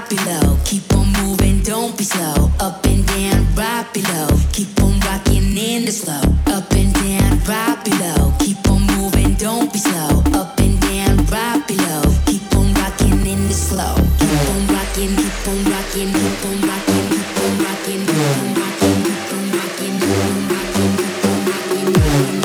right below. Keep on moving, don't be slow. Up and down, right below. Keep on rocking in the slow. Up and down, right below. Keep on moving, don't be slow. Up and down, right below. Keep on rocking in the slow. Keep on rocking, keep on rocking, keep on rocking, keep on rocking, keep on rocking, keep on rocking, keep on rocking, keep on rocking, keep on rocking.